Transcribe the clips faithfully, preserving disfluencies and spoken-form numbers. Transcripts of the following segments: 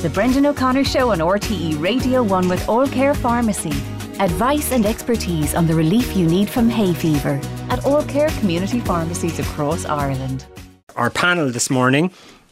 The Brendan O'Connor Show on R T E Radio one with All Care Pharmacy. Advice and expertise on the relief you need from hay fever at All Care community pharmacies across Ireland. Our panel this morning,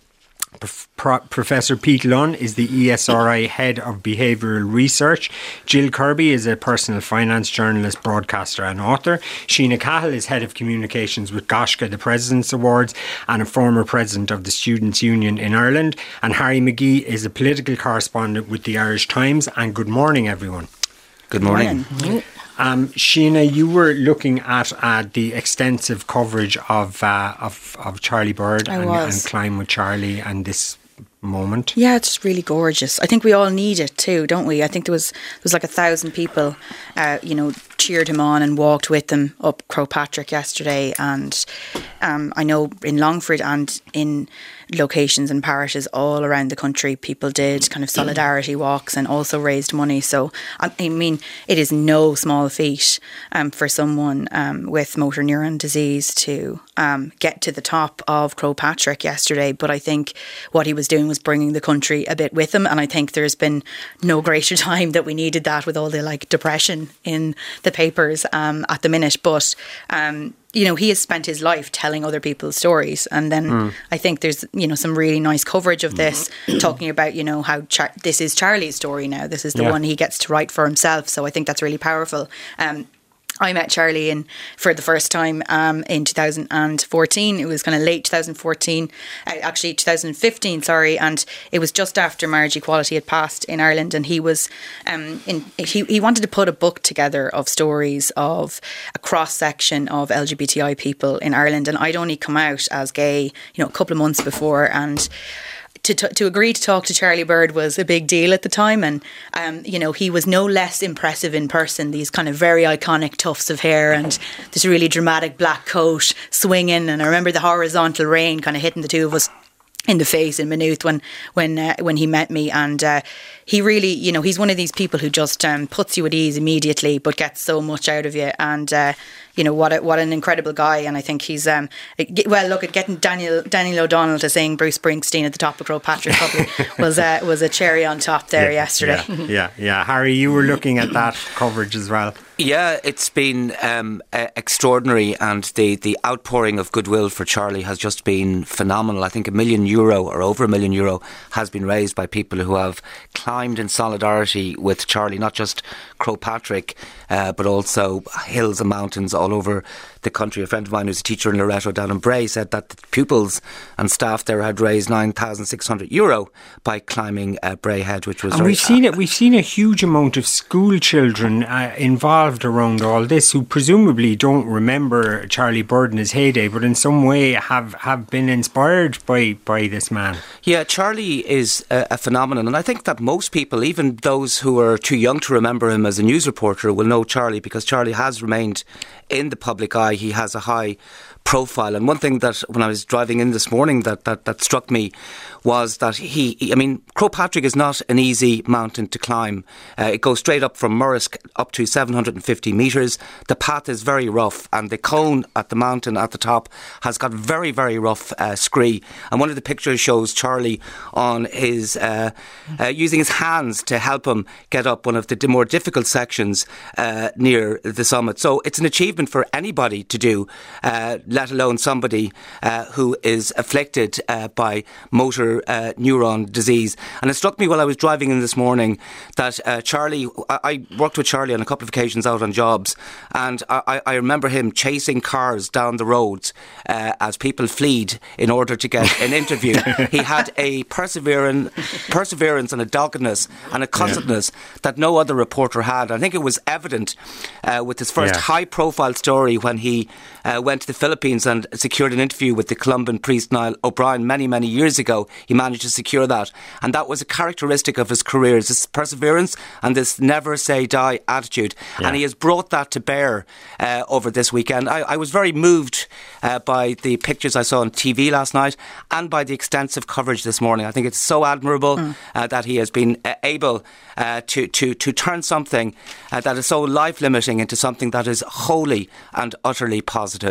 Pro- Professor Pete Lunn is the E S R I Head of Behavioural Research. Jill Kirby is a personal finance journalist, broadcaster and author. Sheena Cahill is Head of Communications with Gashka, the President's Awards, and a former President of the Students' Union in Ireland. And Harry McGee is a political correspondent with the Irish Times. And good morning, everyone. Good morning. Good morning. Um, Sheena, you were looking at uh, the extensive coverage of, uh, of of Charlie Bird and, and Climb with Charlie and this moment. Yeah, it's really gorgeous. I think we all need it too, don't we? I think there was there was like a thousand people, uh, you know, cheered him on and walked with him up Croagh Patrick yesterday. And um, I know in Longford and in locations and parishes all around the country, people did kind of solidarity walks and also raised money. So, I mean, it is no small feat um, for someone um, with motor neuron disease to um, get to the top of Croagh Patrick yesterday. But I think what he was doing was bringing the country a bit with him. And I think there's been no greater time that we needed that with all the like depression in the papers um, at the minute. But um you know, he has spent his life telling other people's stories. And then mm. I think there's, you know, some really nice coverage of this, mm. talking about, you know, how Char- this is Charlie's story now. This is the yeah. one he gets to write for himself. So I think that's really powerful. Um, I met Charlie in for the first time um, in two thousand fourteen. It was kind of late twenty fourteen, uh, actually twenty fifteen, sorry. And it was just after marriage equality had passed in Ireland. And he was, um, in, he, he wanted to put a book together of stories of a cross section of L G B T I people in Ireland. And I'd only come out as gay, you know, a couple of months before. And To, to to agree to talk to Charlie Bird was a big deal at the time. And, um, you know, he was no less impressive in person. These kind of very iconic tufts of hair and this really dramatic black coat swinging. And I remember the horizontal rain kind of hitting the two of us in the face in Maynooth when when uh, when he met me. And uh, he really, you know, he's one of these people who just um, puts you at ease immediately but gets so much out of you. And uh, you know, what a, what an incredible guy. And I think he's um well, look, at getting Daniel Daniel O'Donnell to sing Bruce Springsteen at the top of Croagh Patrick probably was uh, was a cherry on top there yeah, yesterday. Yeah, yeah, yeah. Harry, you were looking at that coverage as well. Yeah, it's been um, uh, extraordinary, and the, the outpouring of goodwill for Charlie has just been phenomenal. I think a million euro or over a million euro has been raised by people who have climbed in solidarity with Charlie, not just Croagh Patrick, uh, but also hills and mountains all over the country. A friend of mine who's a teacher in Loreto down in Bray said that the pupils and staff there had raised nine thousand six hundred euro by climbing uh, Bray Head, which was and very, we've seen uh, it. We've seen a huge amount of school children uh, involved around all this who presumably don't remember Charlie Bird in his heyday, but in some way have, have been inspired by, by this man. Yeah, Charlie is a, a phenomenon, and I think that most people, even those who are too young to remember him as a news reporter, will know Charlie because Charlie has remained in the public eye. He has a high profile, and one thing that when I was driving in this morning that, that, that struck me was that he, he I mean, Croagh Patrick is not an easy mountain to climb. Uh, it goes straight up from Murrisk up to seven hundred fifty metres. The path is very rough, and the cone at the mountain at the top has got very, very rough uh, scree. And one of the pictures shows Charlie on his uh, uh, using his hands to help him get up one of the more difficult sections uh, near the summit. So it's an achievement for anybody to do, uh, let alone somebody uh, who is afflicted uh, by motor uh, neuron disease. And it struck me while I was driving in this morning that uh, Charlie, I, I worked with Charlie on a couple of occasions out on jobs, and I, I remember him chasing cars down the roads uh, as people fled in order to get an interview. He had a persevering, perseverance and a doggedness and a cussedness yeah. that no other reporter had. I think it was evident uh, with his first yeah. high-profile story when he uh, went to the Philippines and secured an interview with the Columban priest Niall O'Brien many, many years ago. He managed to secure that, and that was a characteristic of his career, is this perseverance and this never say die attitude. Yeah. And he has brought that to bear uh, over this weekend. I, I was very moved uh, by the pictures I saw on T V last night and by the extensive coverage this morning. I think it's so admirable mm. uh, that he has been uh, able uh, to, to, to turn something uh, that is so life-limiting into something that is wholly and utterly positive.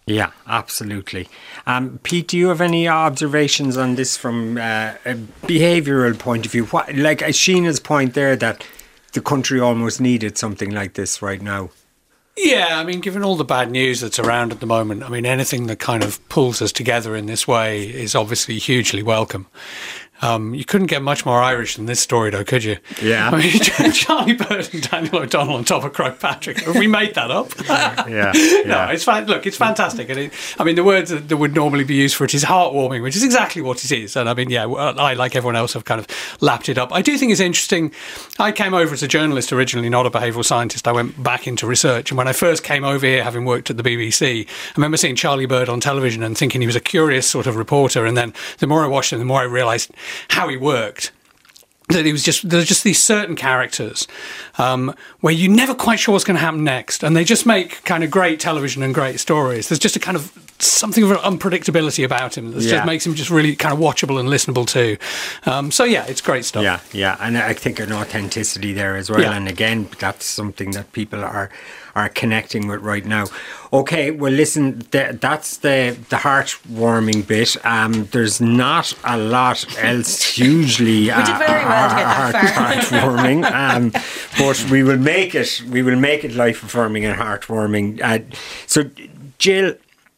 Yeah, absolutely. Um, Pete, do you have any observations on this from uh, a behavioural point of view? What, like Sheena's point there, that the country almost needed something like this right now. Yeah, I mean, given all the bad news that's around at the moment, I mean, anything that kind of pulls us together in this way is obviously hugely welcome. Um, you couldn't get much more Irish than this story, though, could you? Yeah. I mean, Charlie Bird and Daniel O'Donnell on top of Croagh-Patrick. Have we made that up? yeah, yeah. No, it's fan- look, it's fantastic. And it, I mean, the words that, that would normally be used for it is heartwarming, which is exactly what it is. And I mean, yeah, I, like everyone else, have kind of lapped it up. I do think it's interesting. I came over as a journalist originally, not a behavioural scientist. I went back into research. And when I first came over here, having worked at the B B C, I remember seeing Charlie Bird on television and thinking he was a curious sort of reporter. And then the more I watched him, the more I realised how he worked. That it was just there's just these certain characters um, where you're never quite sure what's going to happen next, and they just make kind of great television and great stories. There's just a kind of something of an unpredictability about him that yeah. just makes him just really kind of watchable and listenable too. Um, so yeah, it's great stuff. Yeah, yeah, and I think an authenticity there as well. Yeah. And again, that's something that people are are connecting with right now. Okay, well, listen, th- that's the the heartwarming bit. Um, there's not a lot else hugely uh, we did very well to get that heart, far. heartwarming, um, but we will make it. We will make it life affirming and heartwarming. Uh, so, Jill.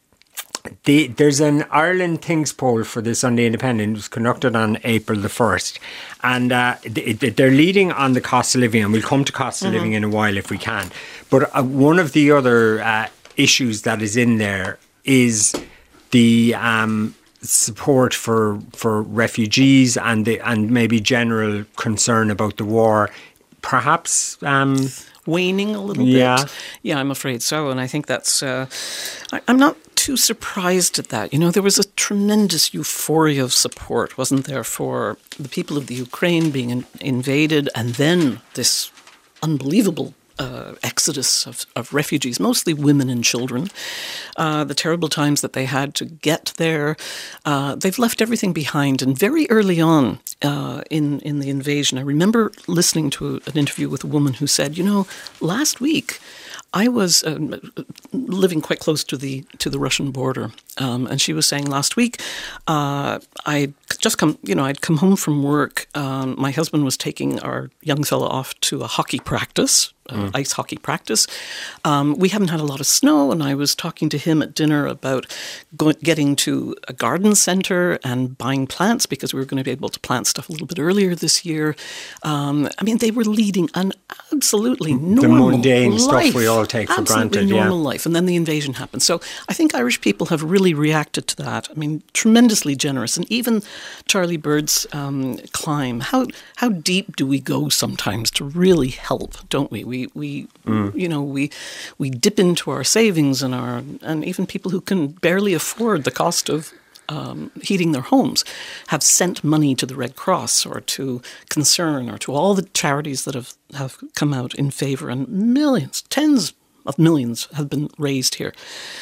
The, there's an Ireland Thinks poll for the Sunday Independent. It was conducted on April the first. And uh, they, they're leading on the cost of living. And we'll come to cost of mm-hmm. living in a while if we can. But uh, one of the other uh, issues that is in there is the um, support for for refugees and the, and maybe general concern about the war. Perhaps... Um, waning a little yeah. bit. Yeah, I'm afraid so. And I think that's... Uh, I, I'm not too surprised at that. You know, there was a tremendous euphoria of support, wasn't there, for the people of the Ukraine being in, invaded, and then this unbelievable uh, exodus of, of refugees, mostly women and children, uh, the terrible times that they had to get there. Uh, they've left everything behind. And very early on uh, in, in the invasion, I remember listening to an interview with a woman who said, you know, last week I was um, living quite close to the to the Russian border, um, and she was saying last week, uh, I'd just come, you know, I'd come home from work. Um, my husband was taking our young fella off to a hockey practice, uh, mm. ice hockey practice. Um, we haven't had a lot of snow, and I was talking to him at dinner about go- getting to a garden centre and buying plants because we were going to be able to plant stuff a little bit earlier this year. Um, I mean, they were leading an absolutely normal the mundane life. stuff we all take for Absolutely granted. normal yeah. life. And then the invasion happened. So I think Irish people have really reacted to that. I mean, tremendously generous. And even Charlie Bird's um, climb, how how deep do we go sometimes to really help, don't we? We we mm. you know, we we dip into our savings and our and even people who can barely afford the cost of Um, heating their homes have sent money to the Red Cross or to Concern or to all the charities that have, have come out in favour, and millions, tens of millions have been raised here.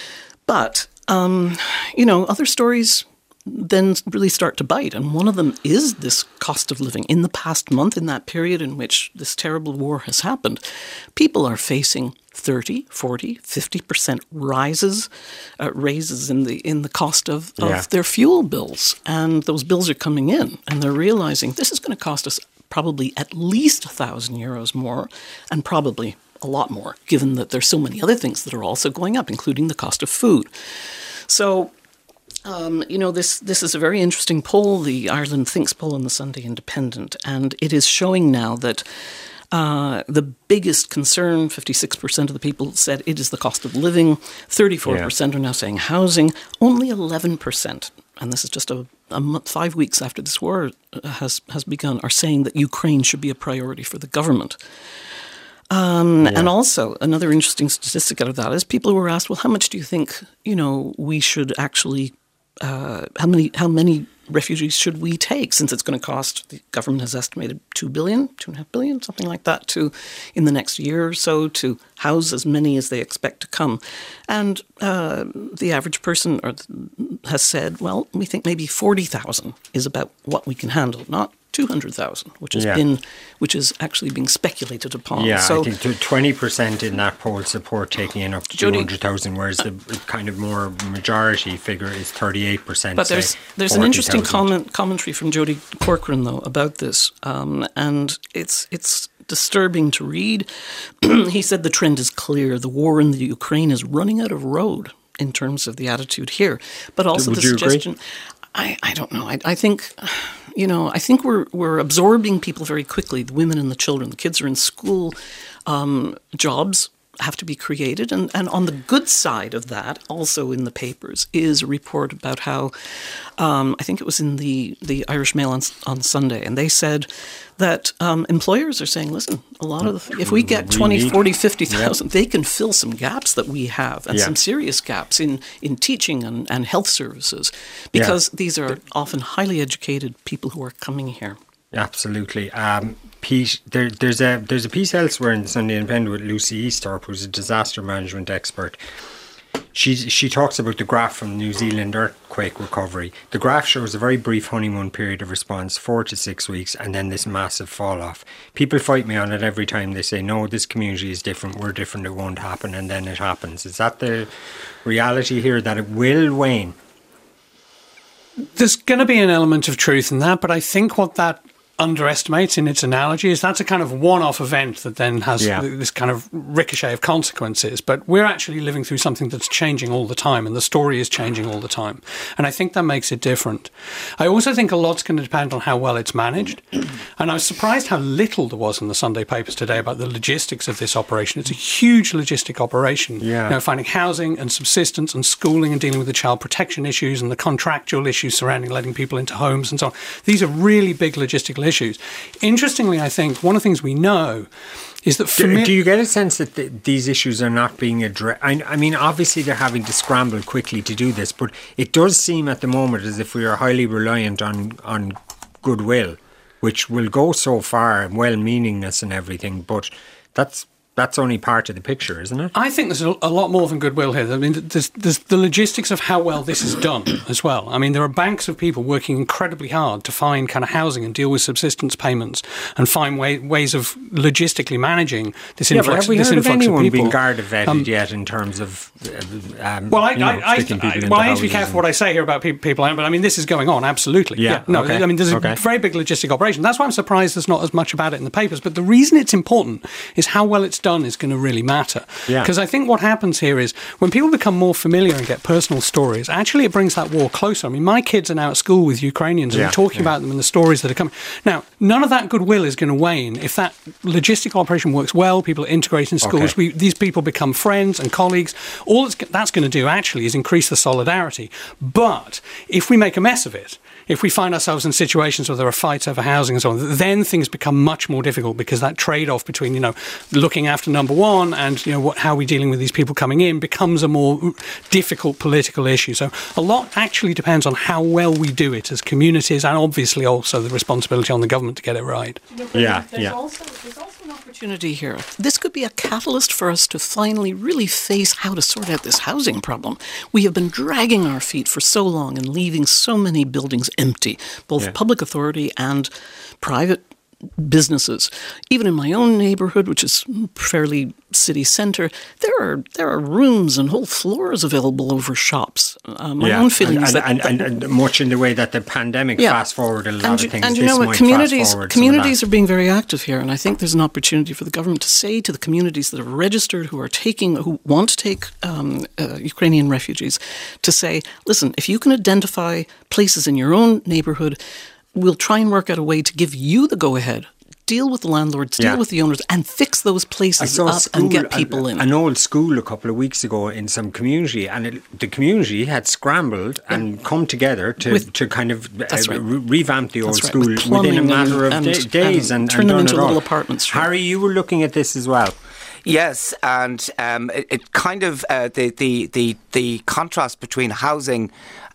But, um, you know, other stories then really start to bite, and one of them is this cost of living. In the past month, in that period in which this terrible war has happened, people are facing thirty, forty, fifty percent rises, uh, raises in the in the cost of, of yeah. their fuel bills. And those bills are coming in, and they're realizing this is going to cost us probably at least a thousand euros more, and probably a lot more, given that there's so many other things that are also going up, including the cost of food. So, Um, you know, this this is a very interesting poll, the Ireland Thinks poll in the Sunday Independent, and it is showing now that uh, the biggest concern, fifty-six percent of the people said it is the cost of living, thirty-four percent yeah. are now saying housing, only eleven percent, and this is just a, a month, five weeks after this war has, has begun, are saying that Ukraine should be a priority for the government. Um, yeah. And also, another interesting statistic out of that is people were asked, well, how much do you think, you know, we should actually Uh, how many how many refugees should we take, since it's going to cost, the government has estimated two billion, two and a half billion, something like that, to in the next year or so, to house as many as they expect to come. And uh, the average person or has said, well, we think maybe forty thousand is about what we can handle, not two hundred thousand, which has yeah. been, which is actually being speculated upon. Yeah, so, I think twenty percent in that poll support taking in up to two hundred thousand, whereas the kind of more majority figure is thirty-eight percent. But there's say, there's an interesting comment, commentary from Jody Corcoran though about this, um, and it's it's disturbing to read. He said the trend is clear: the war in the Ukraine is running out of road in terms of the attitude here, but also Would the you suggestion. Agree? I, I don't know. I, I think, you know, I think we're we're absorbing people very quickly. The women and the children. The kids are in school. Um, jobs have to be created, and and on the good side of that, also in the papers is a report about how um, I think it was in the the Irish Mail on on Sunday, and they said that um, employers are saying, listen, a lot of the, if we get twenty, forty, fifty thousand, yeah. they can fill some gaps that we have, and yeah. some serious gaps in, in teaching and, and health services, because yeah. these are often highly educated people who are coming here. Absolutely. Um, Pete, there, there's a there's a piece elsewhere in the Sunday Independent with Lucy Easthorpe, who's a disaster management expert. She she talks about the graph from New Zealand earthquake recovery. The graph shows a very brief honeymoon period of response, four to six weeks, and then this massive fall off. People fight me on it every time. They say, no, this community is different, we're different, it won't happen, and then it happens. Is that the reality here, that it will wane? There's going to be an element of truth in that, but I think what that underestimates in its analogy is that's a kind of one-off event that then has yeah. this kind of ricochet of consequences. But we're actually living through something that's changing all the time, and the story is changing all the time. And I think that makes it different. I also think a lot's going to depend on how well it's managed. And I was surprised how little there was in the Sunday papers today about the logistics of this operation. It's a huge logistic operation. Yeah. You know, finding housing and subsistence and schooling and dealing with the child protection issues and the contractual issues surrounding letting people into homes and so on. These are really big logistical issues. Interestingly, I think one of the things we know is that... Fami- do, do you get a sense that the, these issues are not being addressed? I, I mean, obviously they're having to scramble quickly to do this, but it does seem at the moment as if we are highly reliant on, on goodwill, which will go so far, and well-meaningness and everything, but that's... That's only part of the picture, isn't it? I think there's a, a lot more than goodwill here. I mean, there's, there's the logistics of how well this is done as well. I mean, there are banks of people working incredibly hard to find kind of housing and deal with subsistence payments and find way, ways of logistically managing this yeah, influx, but have we this heard influx of anyone of people. being guard vetted um, yet in terms of um, well, I, you know, I, I, sticking people I, into well, I need to be houses careful what I say here about people, people, but I mean, this is going on, absolutely. Yeah, yeah no, okay. I mean, there's a okay. very big logistic operation. That's why I'm surprised there's not as much about it in the papers. But the reason it's important is how well it's done is going to really matter. Because yeah. I think what happens here is when people become more familiar and get personal stories, actually it brings that war closer. I mean, my kids are now at school with Ukrainians and yeah, we're talking yeah. about them and the stories that are coming. Now, none of that goodwill is going to wane. If that logistic operation works well, people are integrated in schools, okay. we, these people become friends and colleagues. All that's, that's going to do actually is increase the solidarity. But if we make a mess of it, if we find ourselves in situations where there are fights over housing and so on, then things become much more difficult because that trade-off between, you know, looking after number one and, you know, what, how are we dealing with these people coming in becomes a more difficult political issue. So a lot actually depends on how well we do it as communities, and obviously also the responsibility on the government to get it right. Yeah, there's yeah. Also, there's also an opportunity here. This could be a catalyst for us to finally really face how to sort out this housing problem. We have been dragging our feet for so long and leaving so many buildings empty, both yeah. public authority and private businesses. Even in my own neighbourhood, which is fairly city centre, there are there are rooms and whole floors available over shops. Uh, my yeah. own feeling and, is that, and, that and, and much in the way that the pandemic yeah. fast forwarded a lot and of you, things. And you this know what? might Communities fast communities are being very active here, and I think there's an opportunity for the government to say to the communities that have registered, who are taking, who want to take um, uh, Ukrainian refugees, to say, listen, if you can identify places in your own neighbourhood, we'll try and work out a way to give you the go-ahead. Deal with the landlords, deal yeah. with the owners, and fix those places up school, and get people an, in. An old school a couple of weeks ago in some community, and it, the community had scrambled yeah. and come together to, with, to kind of uh, right. re- revamp the that's old right. school within a matter and, of and, da- days and, and, turn and them done into it little all. apartments. Right? Harry, you were looking at this as well. Yes, and um, it, it kind of uh, the, the the the contrast between housing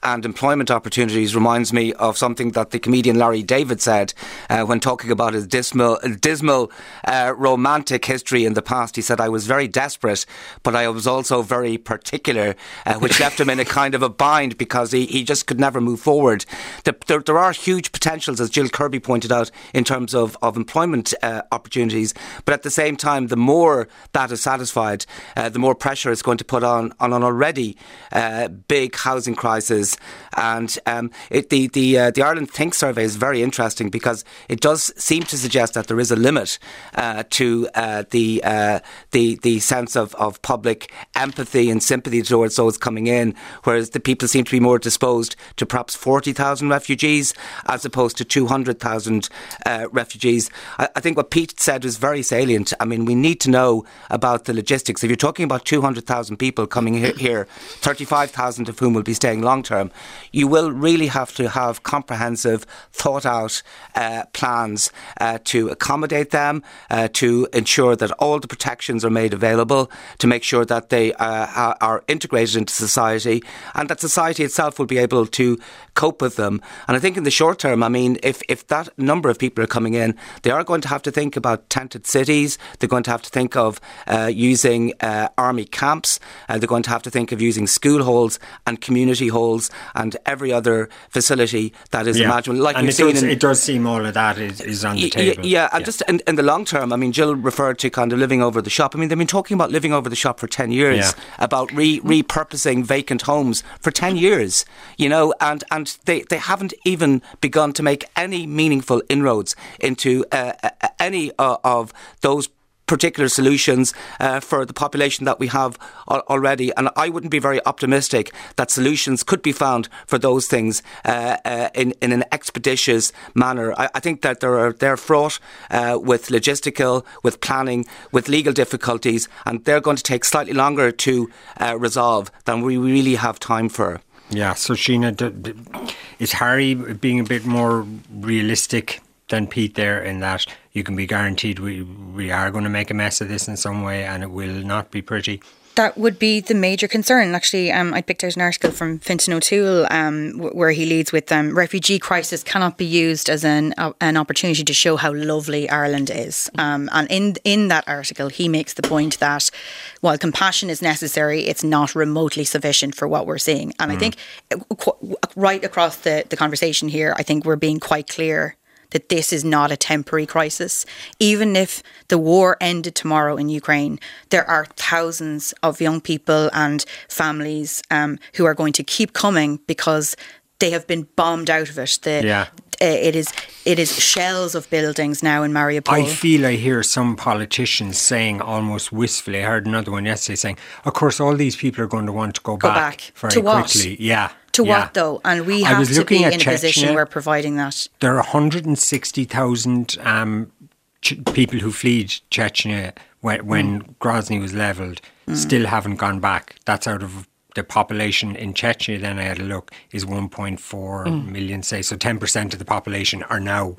and employment opportunities reminds me of something that the comedian Larry David said uh, when talking about his dismal, dismal uh, romantic history in the past. He said, I was very desperate, but I was also very particular, uh, which left him in a kind of a bind because he, he just could never move forward. The, there, there are huge potentials, as Jill Kirby pointed out, in terms of, of employment uh, opportunities, but at the same time, the more that is satisfied, uh, the more pressure it's going to put on, on an already uh, big housing crisis. And um, it, the the, uh, the Ireland Think survey is very interesting because it does seem to suggest that there is a limit uh, to uh, the uh, the the sense of, of public empathy and sympathy towards those coming in, whereas the people seem to be more disposed to perhaps forty thousand refugees as opposed to two hundred thousand uh, refugees. I, I think what Pete said was very salient. I mean, we need to know about the logistics. If you're talking about two hundred thousand people coming he- here, thirty-five thousand of whom will be staying long term, you will really have to have comprehensive, thought out uh, plans uh, to accommodate them, uh, to ensure that all the protections are made available, to make sure that they uh, are integrated into society and that society itself will be able to cope with them. And I think in the short term, I mean, if, if that number of people are coming in, they are going to have to think about tented cities. They're going to have to think of uh, using uh, army camps. Uh, they're going to have to think of using school halls and community halls and every other facility that is yeah. imaginable. Like and we've it, seen does, in, it does seem all of that is, is on the y- table. Y- yeah, and yeah. just in, in the long term, I mean, Jill referred to kind of living over the shop. I mean, they've been talking about living over the shop for ten years, yeah. about re- repurposing vacant homes for ten years, you know, and, and they, they haven't even begun to make any meaningful inroads into uh, uh, any uh, of those particular solutions uh, for the population that we have al- already. And I wouldn't be very optimistic that solutions could be found for those things uh, uh, in, in an expeditious manner. I, I think that there are, they're fraught uh, with logistical, with planning, with legal difficulties, and they're going to take slightly longer to uh, resolve than we really have time for. Yeah, so Sheena, d- d- is Harry being a bit more realistic than Pete there in that you can be guaranteed we we are going to make a mess of this in some way and it will not be pretty? That would be the major concern. Actually, um, I picked out an article from Fintan O'Toole um, w- where he leads with um, refugee crisis cannot be used as an uh, an opportunity to show how lovely Ireland is. Um, and in in that article, he makes the point that while compassion is necessary, it's not remotely sufficient for what we're seeing. And mm. I think qu- right across the, the conversation here, I think we're being quite clear that this is not a temporary crisis. Even if the war ended tomorrow in Ukraine, there are thousands of young people and families um, who are going to keep coming because they have been bombed out of it. The, yeah. uh, it is it is shells of buildings now in Mariupol. I feel I hear some politicians saying almost wistfully, I heard another one yesterday saying, of course all these people are going to want to go, go back, back very to what? quickly. Yeah. To yeah. what though? And we have to be in a position where providing that. There are one hundred sixty thousand um, ch- people who fled Chechnya when, when mm. Grozny was levelled, mm. still haven't gone back. That's out of the population in Chechnya, then I had a look, is one point four mm. million, say. So ten percent of the population are now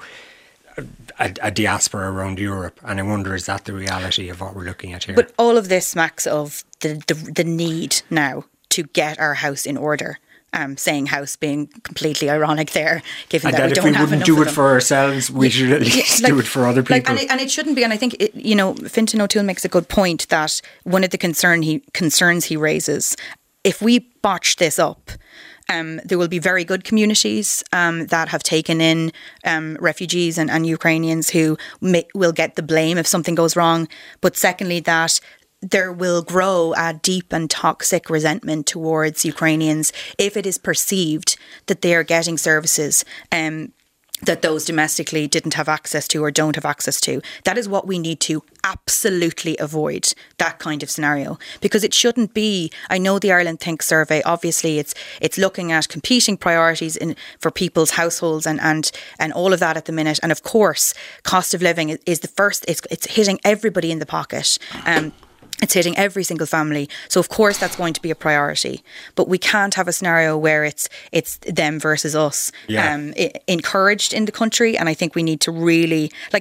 a, a diaspora around Europe. And I wonder, is that the reality of what we're looking at here? But all of this smacks of the, the, the need now to get our house in order. Um, saying house being completely ironic there, given and that, that we if don't we have wouldn't enough do of it them. for ourselves, we should at least like, do it for other people. Like, and, it, and it shouldn't be. And I think it, you know, Fintan O'Toole makes a good point that one of the concern he concerns he raises, if we botch this up, Um, there will be very good communities um, that have taken in um, refugees and, and Ukrainians who may, will get the blame if something goes wrong. But secondly, that there will grow a deep and toxic resentment towards Ukrainians if it is perceived that they are getting services um, that those domestically didn't have access to or don't have access to. That is what we need to absolutely avoid, that kind of scenario, because it shouldn't be. I know the Ireland Think survey, obviously it's it's looking at competing priorities in for people's households and and and all of that at the minute. And of course, cost of living is, is the first, it's, it's hitting everybody in the pocket. Um, It's hitting every single family. So, of course, that's going to be a priority. But we can't have a scenario where it's it's them versus us yeah. um, I- encouraged in the country. And I think we need to really, like,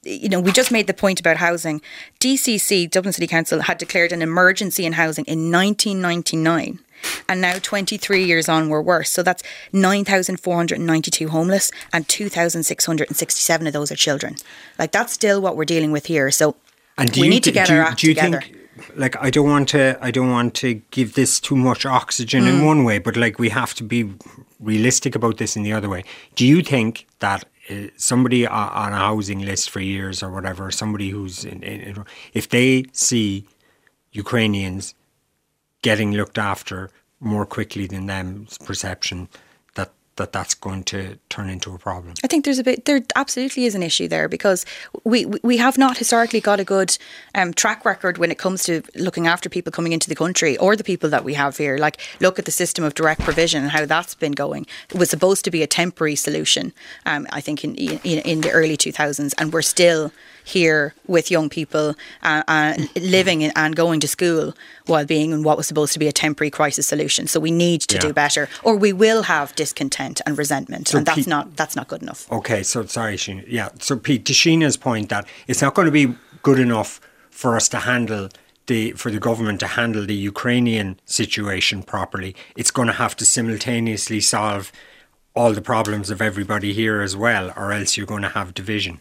you know, we just made the point about housing. D C C, Dublin City Council, had declared an emergency in housing in nineteen ninety-nine. And now twenty-three years on, we're worse. So that's nine thousand four hundred ninety-two homeless, and two thousand six hundred sixty-seven of those are children. Like, that's still what we're dealing with here. So and we you, need to get do, our act do you together. Think, like, I don't want to, I don't want to give this too much oxygen mm. in one way, but like, we have to be realistic about this in the other way. Do you think that uh, somebody on a housing list for years or whatever, somebody who's in, in, if they see Ukrainians getting looked after more quickly than them's perception, that, that that's going to turn into a problem? I think there's a bit, there absolutely is an issue there, because we, we have not historically got a good um, track record when it comes to looking after people coming into the country, or the people that we have here. Like, look at the system of direct provision and how that's been going. It was supposed to be a temporary solution, um, I think, in, in in the early two thousands, and we're still here with young people uh, uh, living and going to school while being in what was supposed to be a temporary crisis solution. So we need to yeah. do better, or we will have discontent and resentment, so and that's Pete, not that's not good enough. Okay, so sorry, Sheena. Yeah, so Pete, to Sheena's point, that it's not going to be good enough for us to handle the for the government to handle the Ukrainian situation properly. It's going to have to simultaneously solve all the problems of everybody here as well, or else you're going to have division.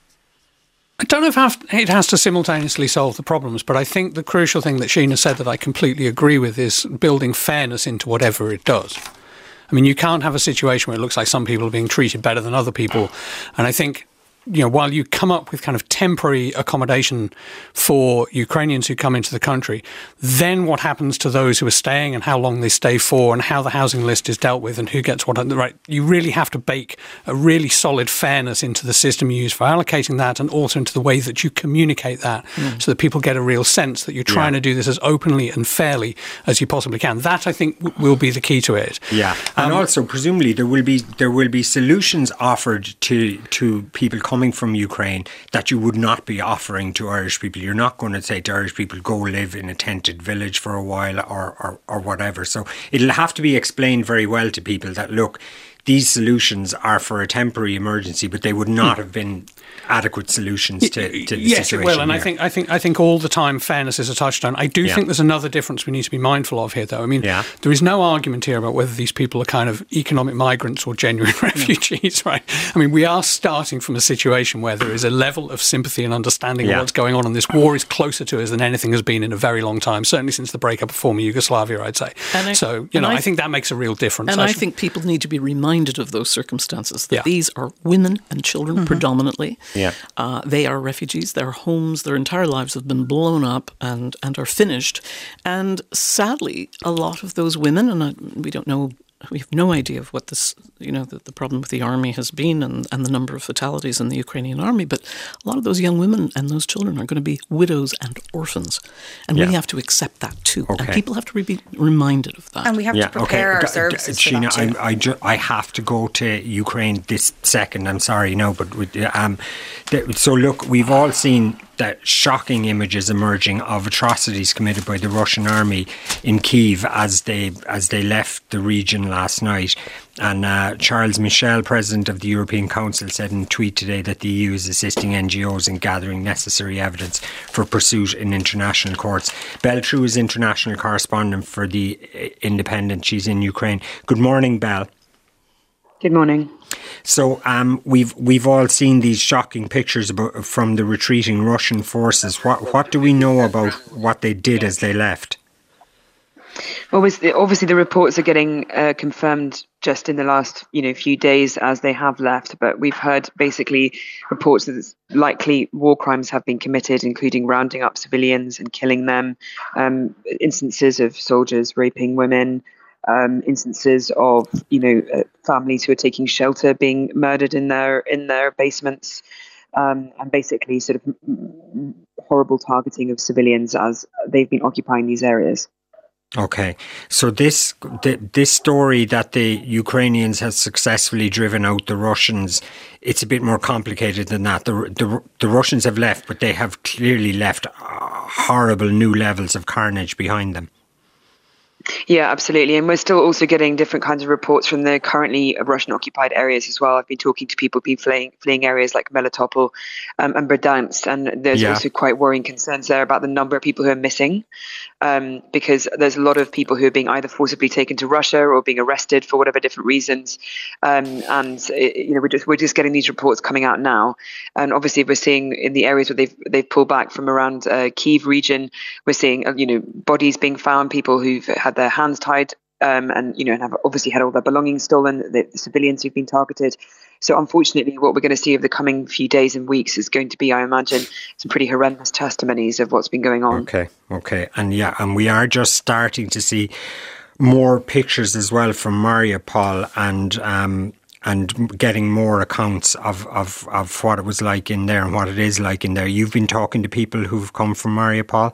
I don't know if it has to simultaneously solve the problems, but I think the crucial thing that Sheena said that I completely agree with is building fairness into whatever it does. I mean, you can't have a situation where it looks like some people are being treated better than other people. And I think, you know, while you come up with kind of temporary accommodation for Ukrainians who come into the country, then what happens to those who are staying and how long they stay for and how the housing list is dealt with and who gets what, right? You really have to bake a really solid fairness into the system you use for allocating that, and also into the way that you communicate that mm. so that people get a real sense that you're trying yeah. to do this as openly and fairly as you possibly can. That, I think, w- will be the key to it. Yeah. And um, also, presumably, there will be there will be solutions offered to to people coming from Ukraine that you would not be offering to Irish people. You're not going to say to Irish people, go live in a tented village for a while, or, or, or whatever. So it'll have to be explained very well to people that, look, these solutions are for a temporary emergency, but they would not have been adequate solutions to, to the yes, situation. Yes, it will, and here. I think I think I think all the time fairness is a touchstone. I do yeah. think there's another difference we need to be mindful of here, though. I mean, yeah. there is no argument here about whether these people are kind of economic migrants or genuine refugees, right? I mean, we are starting from a situation where there is a level of sympathy and understanding yeah. of what's going on, and this war is closer to us than anything has been in a very long time, certainly since the breakup of former Yugoslavia, I'd say. I, so, you know, I, I think that makes a real difference. And I, I think people need to be reminded of those circumstances, that yeah. these are women and children mm-hmm. predominantly. Yeah. Uh, they are refugees. Their homes, their entire lives have been blown up and, and are finished. And sadly, a lot of those women, and I, we don't know, we have no idea of what this, you know, the, the problem with the army has been, and, and the number of fatalities in the Ukrainian army, but a lot of those young women and those children are going to be widows and orphans. And yeah. we have to accept that too. Okay. And people have to be reminded of that. And we have yeah, to prepare okay. our services D- Sheena, for that too. I, I, ju- I have to go to Ukraine this second. I'm sorry, no, but um, th- so look, we've all seen that shocking images emerging of atrocities committed by the Russian army in Kyiv as they as they left the region last night. And uh, Charles Michel, President of the European Council, said in a tweet today that the E U is assisting N G Os in gathering necessary evidence for pursuit in international courts. Belle True is international correspondent for The Independent. She's in Ukraine. Good morning, Belle. Good morning. So um, we've we've all seen these shocking pictures about, from the retreating Russian forces. What what do we know about what they did as they left? Well, obviously the reports are getting uh, confirmed just in the last you know few days as they have left. But we've heard basically reports that likely war crimes have been committed, including rounding up civilians and killing them, um, instances of soldiers raping women. Um, instances of, you know, uh, families who are taking shelter being murdered in their in their basements, um, and basically sort of horrible targeting of civilians as they've been occupying these areas. Okay, so this th- this story that the Ukrainians have successfully driven out the Russians, it's a bit more complicated than that. The the, the Russians have left, but they have clearly left uh, horrible new levels of carnage behind them. Yeah, absolutely. And we're still also getting different kinds of reports from the currently Russian-occupied areas as well. I've been talking to people who've been fleeing, fleeing areas like Melitopol um, and Berdansk, and there's yeah. also quite worrying concerns there about the number of people who are missing, um, because there's a lot of people who are being either forcibly taken to Russia or being arrested for whatever different reasons. Um, and it, you know, we're just we're just getting these reports coming out now, and obviously we're seeing in the areas where they've they've pulled back from around uh, Kyiv region, we're seeing uh, you know bodies being found, people who've had their hands tied, um, and you know, and have obviously had all their belongings stolen. The, the civilians who've been targeted. So unfortunately, what we're going to see over the coming few days and weeks is going to be, I imagine, some pretty horrendous testimonies of what's been going on. Okay, okay, and yeah, and we are just starting to see more pictures as well from Mariupol, and um, and getting more accounts of, of of what it was like in there and what it is like in there. You've been talking to people who've come from Mariupol.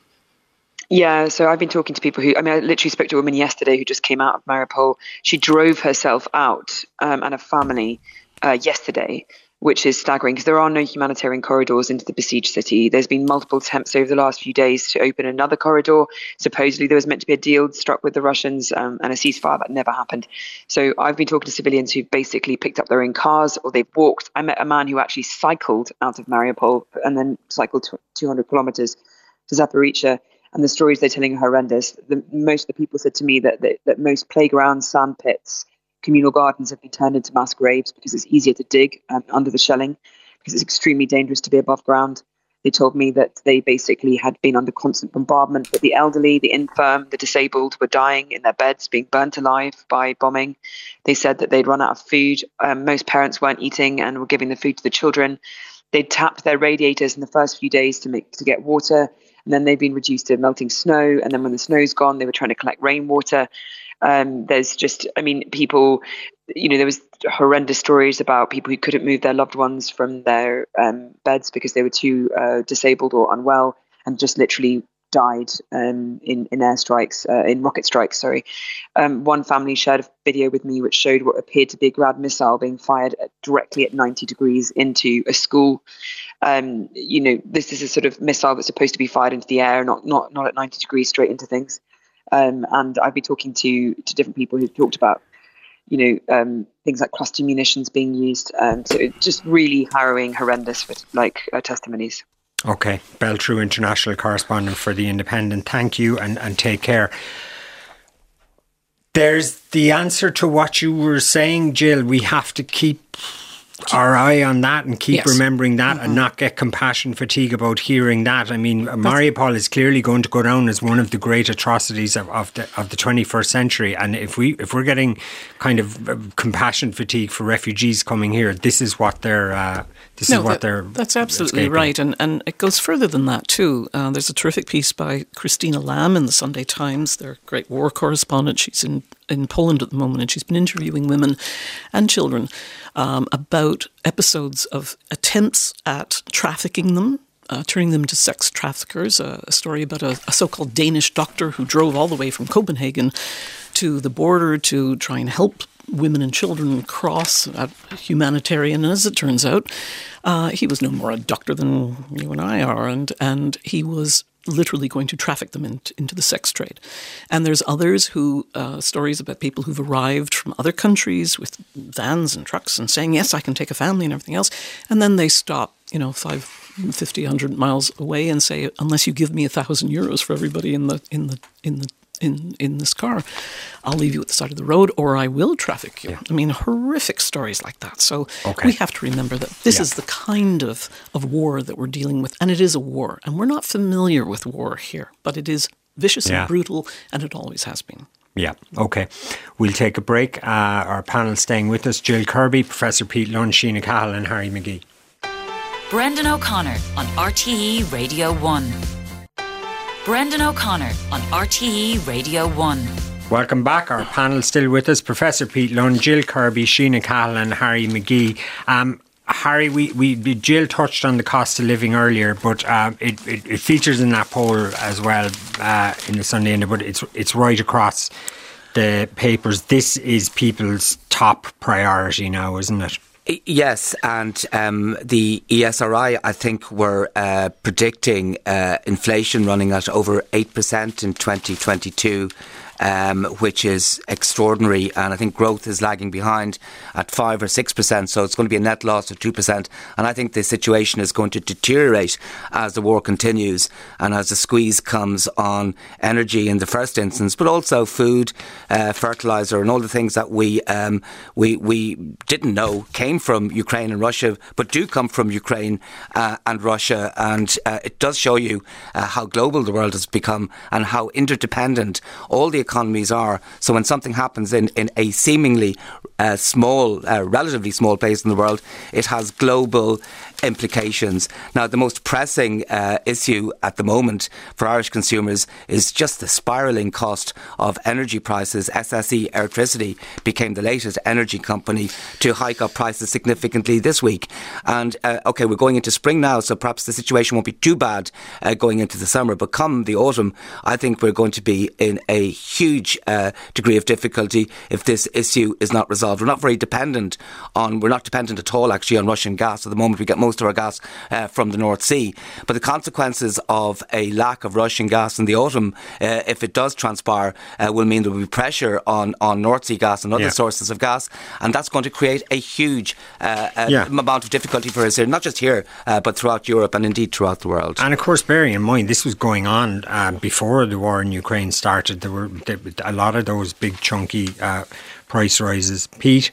Yeah, so I've been talking to people who, I mean, I literally spoke to a woman yesterday who just came out of Mariupol. She drove herself out um, and a family uh, yesterday, which is staggering because there are no humanitarian corridors into the besieged city. There's been multiple attempts over the last few days to open another corridor. Supposedly there was meant to be a deal struck with the Russians um, and a ceasefire that never happened. So I've been talking to civilians who basically picked up their own cars or they've walked. I met a man who actually cycled out of Mariupol and then cycled two hundred kilometers to Zaporizhzhia. And the stories they're telling are horrendous. The, most of the people said to me that, that that most playgrounds, sand pits, communal gardens have been turned into mass graves because it's easier to dig um, under the shelling, because it's extremely dangerous to be above ground. They told me that they basically had been under constant bombardment, but the elderly, the infirm, the disabled were dying in their beds, being burnt alive by bombing. They said that they'd run out of food. Um, most parents weren't eating and were giving the food to the children. They'd tapped their radiators in the first few days to make to get water. And then they've been reduced to melting snow. And then when the snow's gone, they were trying to collect rainwater. Um, there's just, I mean, people, you know, there was horrendous stories about people who couldn't move their loved ones from their um, beds because they were too uh, disabled or unwell and just literally died um, in, in airstrikes, uh, in rocket strikes, sorry. Um, one family shared a video with me which showed what appeared to be a Grad missile being fired at, directly at ninety degrees into a school. Um, you know, this is a sort of missile that's supposed to be fired into the air, not not not at ninety degrees straight into things. Um, and I've been talking to to different people who've talked about, you know, um, things like cluster munitions being used. Um, so it's just really harrowing, horrendous, like uh, testimonies. Okay, Beltrue, international correspondent for The Independent. Thank you, and, and take care. There's the answer to what you were saying, Jill. We have to keep our eye on that and keep yes. remembering that mm-hmm. and not get compassion fatigue about hearing that. I mean, That's Mariupol is clearly going to go down as one of the great atrocities of, of the of the twenty-first century. And if we if we're getting kind of uh, compassion fatigue for refugees coming here, this is what they're uh, this no, is what that, they're. That's absolutely escaping. right, and and it goes further than that too. Uh, there's a terrific piece by Christina Lamb in the Sunday Times, their great war correspondent. She's in in Poland at the moment, and she's been interviewing women and children um, about episodes of attempts at trafficking them, uh, turning them to sex traffickers. Uh, a story about a, a so-called Danish doctor who drove all the way from Copenhagen to the border to try and help women and children cross, a humanitarian, as it turns out. Uh, he was no more a doctor than you and I are, and and he was literally going to traffic them in, into the sex trade. And there's others who, uh, stories about people who've arrived from other countries with vans and trucks and saying, yes, I can take a family and everything else. And then they stop, you know, five, fifty, one hundred miles away and say, unless you give me a thousand euros for everybody in the, in the, in the, in, in this car, I'll leave you at the side of the road, or I will traffic you. Yeah. I mean, horrific stories like that. So okay. we have to remember that this yeah. is the kind of, of war that we're dealing with, and it is a war. And we're not familiar with war here, but it is vicious yeah. and brutal, and it always has been. Yeah, okay. We'll take a break. Uh, our panel staying with us, Jill Kirby, Professor Pete Lunn, Sheena Cahill and Harry McGee. Brendan O'Connor on R T E Radio one. Brendan O'Connor on R T E Radio one. Welcome back. Our panel still with us. Professor Pete Lunn, Jill Kirby, Sheena Cahill and Harry McGee. Um, Harry, we, we Jill touched on the cost of living earlier, but uh, it, it, it features in that poll as well uh, in the Sunday End, but it's it's right across the papers. This is people's top priority now, isn't it? Yes, and um, the E S R I, I think, were uh, predicting uh, inflation running at over eight percent in twenty twenty-two. um, which is extraordinary, and I think growth is lagging behind at five or six percent, so it's going to be a net loss of two percent, and I think the situation is going to deteriorate as the war continues and as the squeeze comes on energy in the first instance, but also food, uh, fertiliser and all the things that we, um, we, we didn't know came from Ukraine and Russia, but do come from Ukraine uh, and Russia, and uh, it does show you uh, how global the world has become and how interdependent all the economies are. So when something happens in, in a seemingly uh, small, uh, relatively small place in the world, it has global implications. Now, the most pressing uh, issue at the moment for Irish consumers is just the spiralling cost of energy prices. S S E Electricity became the latest energy company to hike up prices significantly this week. And, uh, OK, we're going into spring now, so perhaps the situation won't be too bad uh, going into the summer. But come the autumn, I think we're going to be in a huge uh, degree of difficulty if this issue is not resolved. We're not very dependent on, we're not dependent at all actually on Russian gas. At the moment we get most of our gas uh, from the North Sea. But the consequences of a lack of Russian gas in the autumn, uh, if it does transpire, uh, will mean there will be pressure on, on North Sea gas and other yeah. sources of gas. And that's going to create a huge uh, uh, yeah. amount of difficulty for us here, not just here, uh, but throughout Europe and indeed throughout the world. And of course, bearing in mind, this was going on uh, before the war in Ukraine started. There were there, a lot of those big chunky uh, price rises. Pete?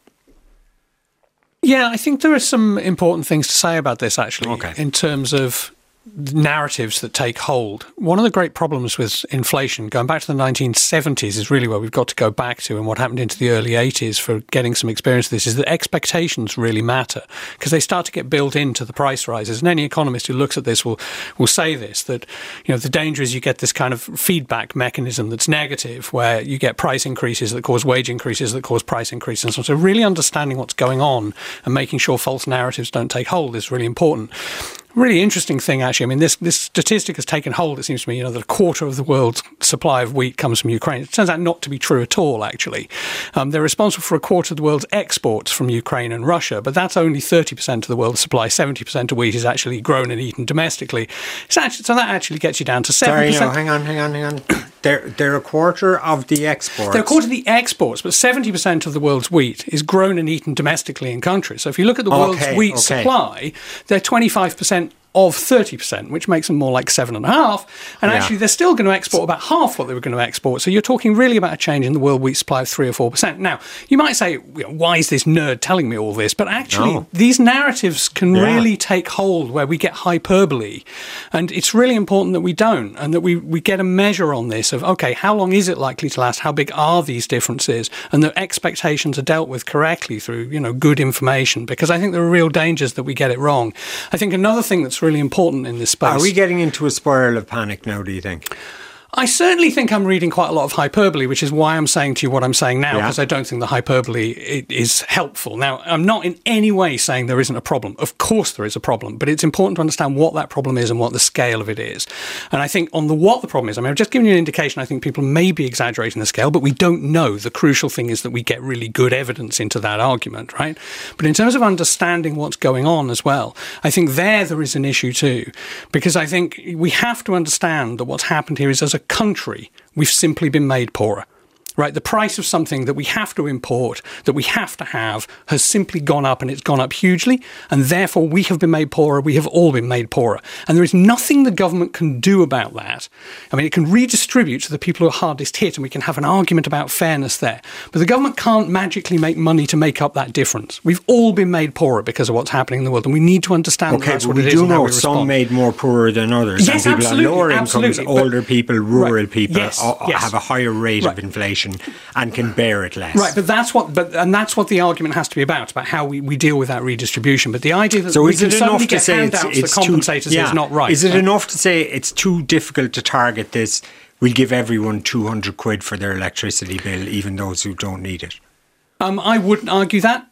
Yeah, I think there are some important things to say about this, actually, okay. in terms of narratives that take hold. One of the great problems with inflation, going back to the nineteen seventies, is really where we've got to go back to, and what happened into the early eighties for getting some experience of this, is that expectations really matter, because they start to get built into the price rises. And any economist who looks at this will will say this, that you know the danger is you get this kind of feedback mechanism that's negative, where you get price increases that cause wage increases that cause price increases. So really understanding what's going on and making sure false narratives don't take hold is really important. Really interesting thing, actually. I mean, this, this statistic has taken hold, it seems to me, you know, that a quarter of the world's supply of wheat comes from Ukraine. It turns out not to be true at all, actually. Um, they're responsible for a quarter of the world's exports from Ukraine and Russia, but that's only thirty percent of the world's supply. seventy percent of wheat is actually grown and eaten domestically. It's actually, so that actually gets you down to seven percent. Sorry, no, hang on, hang on, hang on. They're, they're a quarter of the exports. They're a quarter of the exports, but seventy percent of the world's wheat is grown and eaten domestically in countries. So if you look at the world's okay, wheat okay. supply, they're twenty-five percent of thirty percent, which makes them more like seven and a half. And Yeah. actually, they're still going to export about half what they were going to export. So you're talking really about a change in the world wheat supply of three or four percent. Now, you might say, you know, why is this nerd telling me all this? But actually, No. these narratives can Yeah. really take hold where we get hyperbole. And it's really important that we don't, and that we, we get a measure on this of, okay, how long is it likely to last? How big are these differences? And that expectations are dealt with correctly through, you know, good information. Because I think there are real dangers that we get it wrong. I think another thing that's really important in this space. Are we getting into a spiral of panic now, do you think? I certainly think I'm reading quite a lot of hyperbole, which is why I'm saying to you what I'm saying now, Yeah. because I don't think the hyperbole i- is helpful. Now, I'm not in any way saying there isn't a problem. Of course there is a problem, but it's important to understand what that problem is and what the scale of it is. And I think on the what the problem is, I mean, I've just given you an indication. I think people may be exaggerating the scale, but we don't know. The crucial thing is that we get really good evidence into that argument, right? But in terms of understanding what's going on as well, I think there there is an issue too, because I think we have to understand that what's happened here is, as a country, we've simply been made poorer. Right, the price of something that we have to import, that we have to have, has simply gone up, and it's gone up hugely, and therefore we have been made poorer, we have all been made poorer. And there is nothing the government can do about that. I mean, it can redistribute to the people who are hardest hit, and we can have an argument about fairness there. But the government can't magically make money to make up that difference. We've all been made poorer because of what's happening in the world, and we need to understand Okay, that that's but what we it is do and how know we some respond. made more poorer than others. Yes, and people absolutely, on lower incomes, absolutely, but- older people, rural Right, people yes, o- yes. have a higher rate Right. of inflation and can bear it less. Right, but that's what, but and that's what the argument has to be about, about how we, we deal with that redistribution. But the idea that So we is can it suddenly enough to get say it's, handouts it's that compensate too, us yeah. is not right? Is it Uh, enough to say it's too difficult to target this? We'll give everyone two hundred quid for their electricity bill, even those who don't need it. Um, I wouldn't argue that.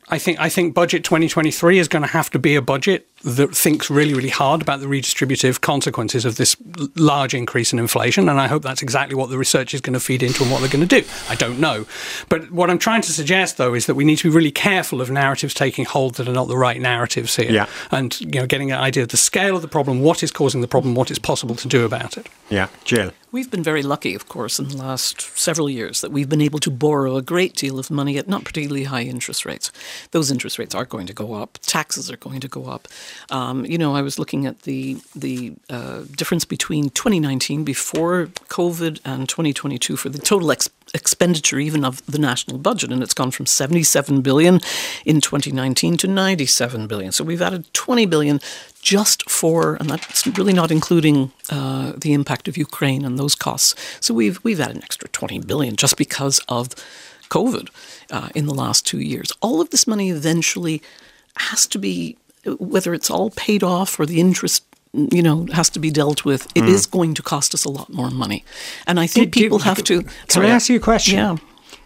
I think I think budget twenty twenty-three is going to have to be a budget that thinks really, really hard about the redistributive consequences of this large increase in inflation. And I hope that's exactly what the research is going to feed into and what they're going to do. I don't know. But what I'm trying to suggest, though, is that we need to be really careful of narratives taking hold that are not the right narratives here. Yeah. And, you know, getting an idea of the scale of the problem, what is causing the problem, what is possible to do about it. Yeah. Jill. We've been very lucky, of course, in the last several years that we've been able to borrow a great deal of money at not particularly high interest rates. Those interest rates are going to go up. Taxes are going to go up. Um, you know, I was looking at the the uh, difference between twenty nineteen, before COVID, and twenty twenty-two for the total ex- expenditure even of the national budget, and it's gone from seventy-seven billion in twenty nineteen to ninety-seven billion. So we've added twenty billion just for, and that's really not including uh, the impact of Ukraine and those costs. So we've we've added an extra twenty billion just because of COVID uh, in the last two years. All of this money eventually has to be, whether it's all paid off or the interest, you know, has to be dealt with, it mm. is going to cost us a lot more money. And I think did, people did, have to... Can sorry, I ask you a question? Yeah.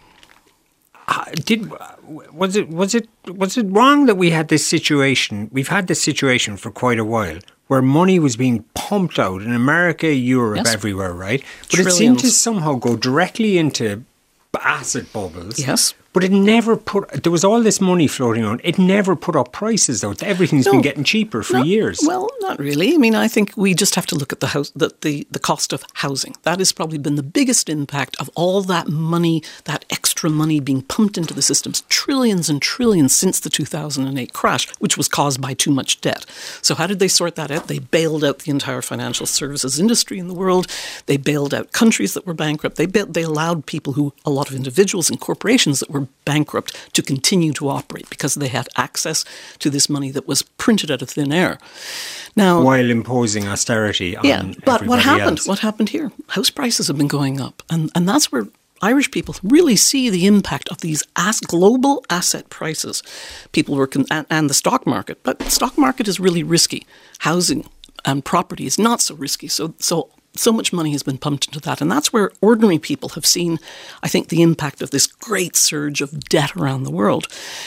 Uh, did was it was it was it wrong that we had this situation? We've had this situation for quite a while where money was being pumped out in America, Europe, yes. everywhere, right? But Trillions. It seemed to somehow go directly into asset bubbles. Yes. But it never put, there was all this money floating around. It never put up prices, though. Everything's no, been getting cheaper for not, years. Well, not really. I mean, I think we just have to look at the house, the, the, the cost of housing. That has probably been the biggest impact of all that money, that extra money being pumped into the systems, trillions and trillions since the two thousand eight crash, which was caused by too much debt. So how did they sort that out? They bailed out the entire financial services industry in the world. They bailed out countries that were bankrupt. They bailed, they allowed people who, a lot of individuals and corporations that were bankrupt, to continue to operate because they had access to this money that was printed out of thin air. Now, while imposing austerity on yeah, but what happened? Else. What happened here? House prices have been going up, and and that's where Irish people really see the impact of these as global asset prices. People were con- and, and the stock market, but the stock market is really risky. Housing and property is not so risky. So so. So much money has been pumped into that. And that's where ordinary people have seen, I think, the impact of this great surge of debt around the world.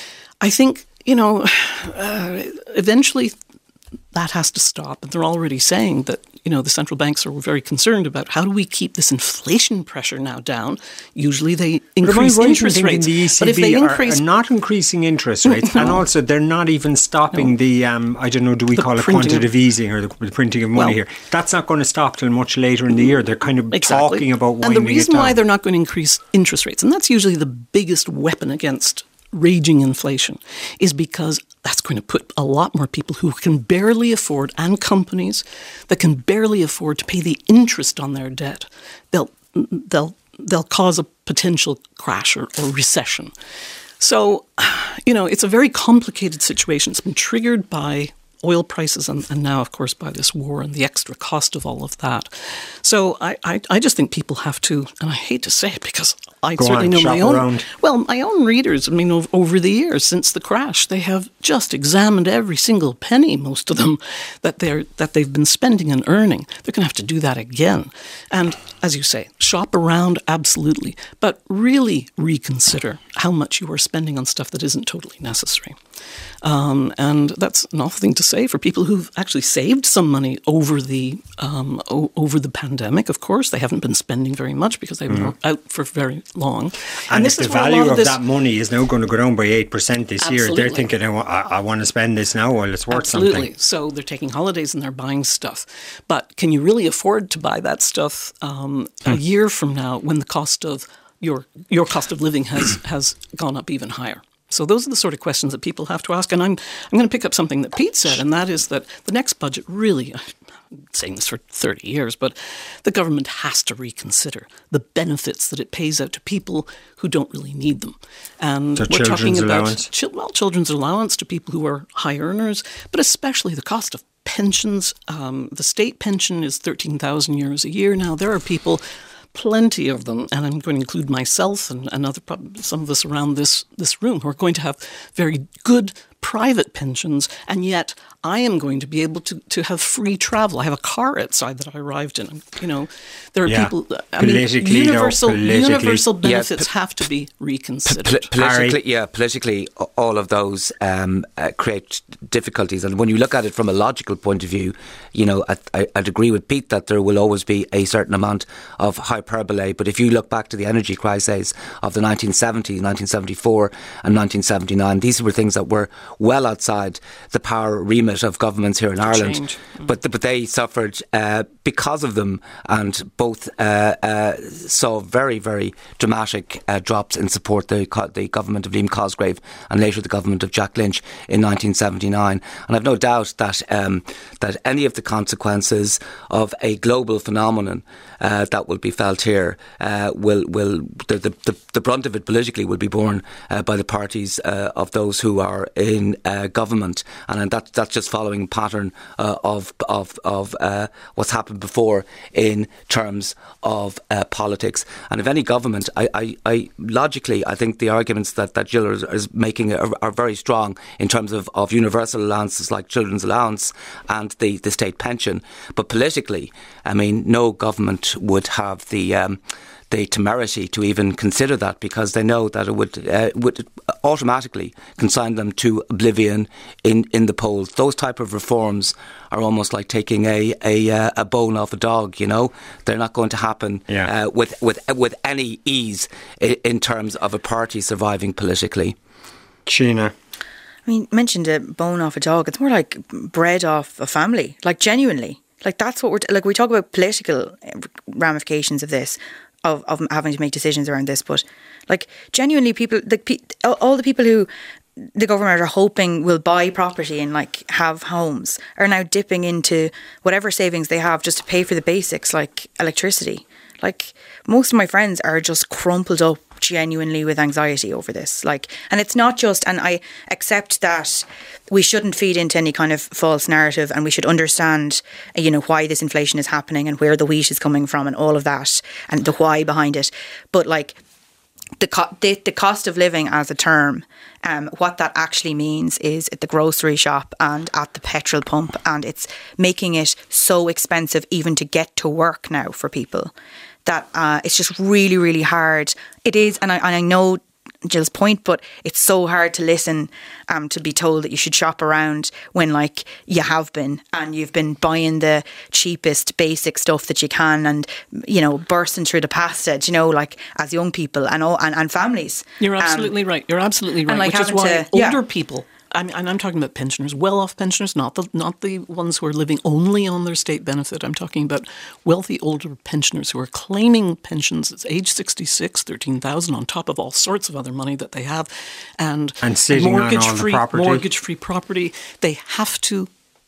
I think, you know, uh, eventually that has to stop. And they're already saying that, you know, the central banks are very concerned about how do we keep this inflation pressure now down. Usually they increase right interest rates. The E C B but if they increase, are, are not increasing interest rates, no. and also they're not even stopping no. the, um, I don't know, do we the call it quantitative easing or the, the printing of money well, here? That's not going to stop till much later in the year. They're kind of exactly. talking about winding it down. And the reason why they're not going to increase interest rates, and that's usually the biggest weapon against raging inflation, is because that's going to put a lot more people who can barely afford, and companies that can barely afford to pay the interest on their debt. They'll they'll they'll cause a potential crash or, or recession. So, you know, it's a very complicated situation. It's been triggered by oil prices and, and now, of course, by this war and the extra cost of all of that. So I, I, I just think people have to, and I hate to say it because I Go certainly on, know shop my own, around. well, my own readers, I mean, over the years since the crash, they have just examined every single penny, most of them, that they're that they've been spending and earning. They're going to have to do that again. And as you say, shop around, absolutely, but really reconsider how much you are spending on stuff that isn't totally necessary. Um, and that's an awful thing to say for people who've actually saved some money over the um, o- over the pandemic. Of course, they haven't been spending very much because they've been mm. out for very long. And, and this if is the value of, of this, that money is now going to go down by eight percent this absolutely. year, they're thinking, I, wa- I, I want to spend this now while it's worth absolutely. something. So they're taking holidays and they're buying stuff. But can you really afford to buy that stuff um, a year from now when the cost of your your cost of living has, has gone up even higher? So those are the sort of questions that people have to ask. And I'm I'm going to pick up something that Pete said, and that is that the next budget really, I've been saying this for thirty years, but the government has to reconsider the benefits that it pays out to people who don't really need them. And so we're talking about allowance. Chi- well, children's allowance to people who are high earners, but especially the cost of pensions. Um, the state pension is thirteen thousand euros a year now. There are people, plenty of them, and I'm going to include myself and, and other some of us around this, this room, who are going to have very good private pensions, and yet I am going to be able to, to have free travel. I have a car outside that I arrived in. You know, there are yeah. people. I mean, universal though, universal benefits yeah, p- have to be reconsidered. P- politically, yeah, politically, all of those um, uh, create difficulties. And when you look at it from a logical point of view, you know, I, I, I'd agree with Pete that there will always be a certain amount of hyperbole. But if you look back to the energy crises of the nineteen seventies, nineteen seventy-four, and nineteen seventy-nine, these were things that were well outside the power remit of governments here in Ireland, mm. but but they suffered uh, because of them, and both uh, uh, saw very very dramatic uh, drops in support. The the government of Liam Cosgrave and later the government of Jack Lynch in nineteen seventy-nine, and I've no doubt that um, that any of the consequences of a global phenomenon uh, that will be felt here uh, will will the, the the brunt of it politically will be borne uh, by the parties uh, of those who are in uh, government, and, and that that's just following pattern uh, of of of uh, what's happened before in terms of uh, politics. And if any government, I, I, I logically, I think the arguments that, that Jill is, is making are, are very strong in terms of, of universal allowances like children's allowance and the, the state pension. But politically, I mean, no government would have the um, the temerity to even consider that, because they know that it would uh, would automatically consign them to oblivion in, in the polls. Those type of reforms are almost like taking a a, uh, a bone off a dog. You know, they're not going to happen yeah. uh, with with with any ease in, in terms of a party surviving politically. Sheena. I mean, mentioned a bone off a dog. It's more like bread off a family. Like genuinely, like that's what we're t- like. We talk about political ramifications of this. Of, of having to make decisions around this, but like genuinely people, like pe- all the people who the government are hoping will buy property and like have homes are now dipping into whatever savings they have just to pay for the basics like electricity. Like most of my friends are just crumpled up genuinely with anxiety over this. Like, and it's not just, and I accept that we shouldn't feed into any kind of false narrative, and we should understand, you know, why this inflation is happening and where the wheat is coming from and all of that and the why behind it. But like the co- the, the cost of living as a term, um, what that actually means is at the grocery shop and at the petrol pump, and it's making it so expensive even to get to work now for people. That uh, it's just really, really hard. It is, and I, and I know Jill's point, but it's so hard to listen um, to be told that you should shop around when, like, you have been and you've been buying the cheapest basic stuff that you can, and you know, bursting through the pasta, you know, like as young people and all and, and families. You're absolutely um, right. You're absolutely right. Like which is why to, older yeah. people. I mean, and I'm talking about pensioners, well-off pensioners, not the not the ones who are living only on their state benefit. I'm talking about wealthy older pensioners who are claiming pensions at age sixty-six, thirteen thousand on top of all sorts of other money that they have, and, and sitting mortgage on all free the property. mortgage-free property. They have to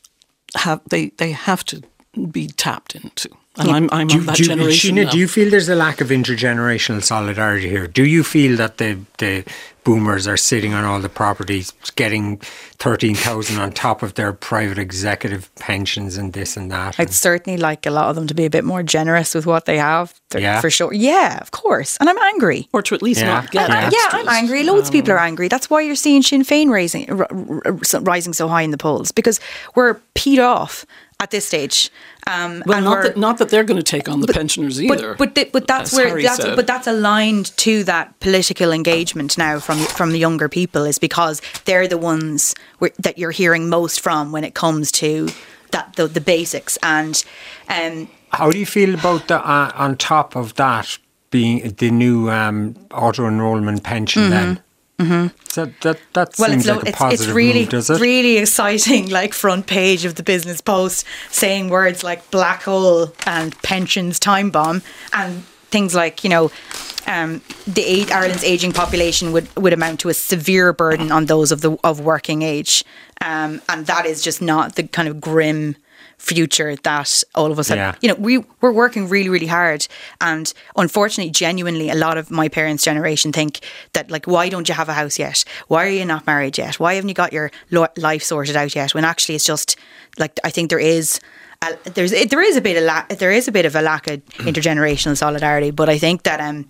have they they have to be tapped into. And yeah. I'm, I'm do, on that do, generation Sheena, now. do you feel there's a lack of intergenerational solidarity here? Do you feel that the the boomers are sitting on all the properties, getting thirteen thousand on top of their private executive pensions and this and that? I'd certainly like a lot of them to be a bit more generous with what they have. Yeah. For sure. Yeah, of course. And I'm angry. Or to at least yeah. not get yeah. extras. Yeah, I'm angry. Loads um, of people are angry. That's why you're seeing Sinn Féin raising, r- r- rising so high in the polls, because we're peed off at this stage. Um, well, and not that, not that they're going to take on the but, pensioners either. But but, but that's where that's, but that's aligned to that political engagement now from from the younger people, is because they're the ones where, that you're hearing most from when it comes to that the, the basics. And um, how do you feel about the uh, on top of that being the new um, auto enrolment pension mm-hmm. then? Mm-hmm. So that that well, seems it's, like a it's, positive it's really, move, does it? really exciting, like front page of the Business Post, saying words like black hole and pensions time bomb, and things like, you know, um, the eight, Ireland's ageing population would, would amount to a severe burden on those of the of working age, um, and that is just not the kind of grim future that all of us have. Yeah. You know, we we're working really, really hard, and unfortunately, genuinely, a lot of my parents' generation think that, like, why don't you have a house yet? Why are you not married yet? Why haven't you got your lo- life sorted out yet? When actually, it's just like, I think there is. A, there's there is a bit of la- there is a bit of a lack of intergenerational solidarity, but I think that um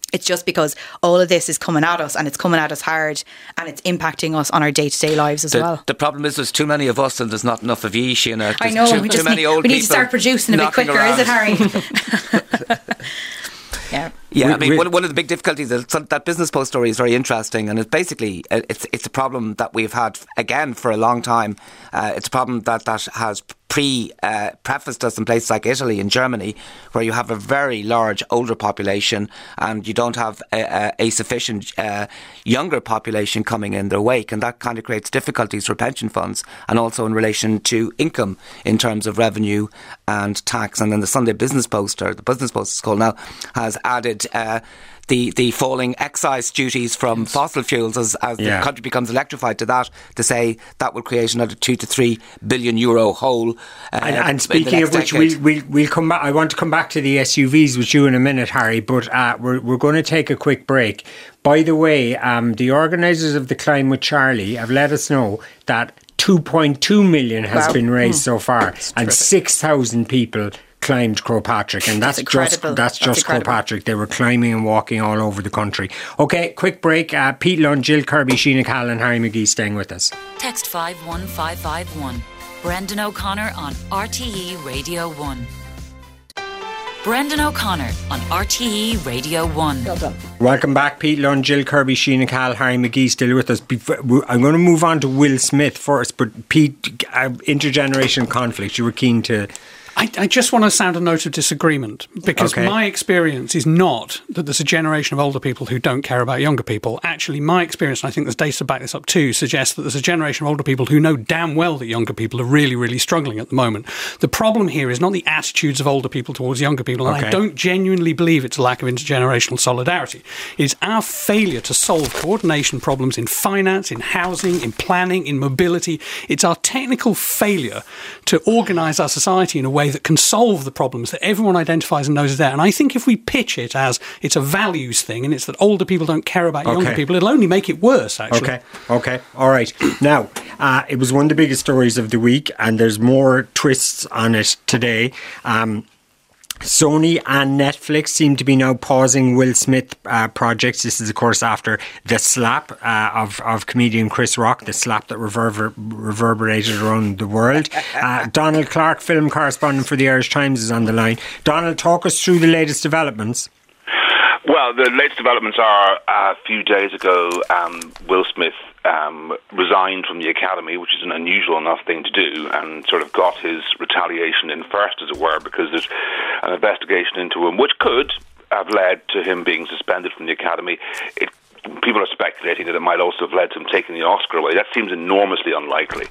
It's just because all of this is coming at us, and it's coming at us hard, and it's impacting us on our day-to-day lives as the, well. The problem is there's too many of us and there's not enough of ye, Sheena. I know, too, we just too many need, old we need people to start producing a bit quicker, around. is it, Harry? Yeah. Yeah, we, I mean, we, one, one of the big difficulties is that Business Post story is very interesting, and it's basically it's it's a problem that we've had again for a long time. Uh, it's a problem that that has pre uh, prefaced us in places like Italy and Germany, where you have a very large older population and you don't have a, a, a sufficient uh, younger population coming in their wake, and that kind of creates difficulties for pension funds and also in relation to income in terms of revenue and tax. And then the Sunday Business Post, or the Business Post is called now, has added Uh, the the falling excise duties from yes. fossil fuels as, as yeah. the country becomes electrified to that, to say that will create another two to three billion euro hole. Uh, and, and speaking of which, we'll, we'll, we'll come back. I want to come back to the S U Vs with you in a minute, Harry, but uh, we're, we're going to take a quick break. By the way, um, the organisers of the Climb with Charlie have let us know that two point two million has wow. been raised mm. so far, that's and six thousand people climbed Croagh Patrick, and that's, that's just that's, that's just Croagh Patrick. They were climbing and walking all over the country. Okay, quick break. Uh, Pete Lunn, Jill Kirby, Sheena Cahill and Harry McGee staying with us. Text five one five five one. Brendan O'Connor on R T E Radio one. Brendan O'Connor on R T E Radio one. Well done. Welcome back, Pete Lunn, Jill Kirby, Sheena Cahill, Harry McGee still with us. I'm going to move on to Will Smith first, but Pete, uh, intergenerational conflict, you were keen to... I, I just want to sound a note of disagreement, because okay. my experience is not that there's a generation of older people who don't care about younger people. Actually, my experience, and I think there's data to back this up too, suggests that there's a generation of older people who know damn well that younger people are really, really struggling at the moment. The problem here is not the attitudes of older people towards younger people, and okay. I don't genuinely believe it's a lack of intergenerational solidarity. It's our failure to solve coordination problems in finance, in housing, in planning, in mobility. It's our technical failure to organise our society in a way that can solve the problems that everyone identifies and knows is there. And I think if we pitch it as it's a values thing and it's that older people don't care about okay. younger people, it'll only make it worse, actually. Okay, okay, all right. Now, uh, it was one of the biggest stories of the week, and there's more twists on it today. Um, Sony and Netflix seem to be now pausing Will Smith uh, projects. This is, of course, after the slap uh, of, of comedian Chris Rock, the slap that reverber- reverberated around the world. Uh, Donald Clark, film correspondent for the Irish Times, is on the line. Donald, talk us through the latest developments. Well, the latest developments are uh, a few days ago, um, Will Smith um, resigned from the Academy, which is an unusual enough thing to do, and sort of got his retaliation in first, as it were, because there's an investigation into him, which could have led to him being suspended from the Academy. It People are speculating that it might also have led to him taking the Oscar away. That seems enormously unlikely.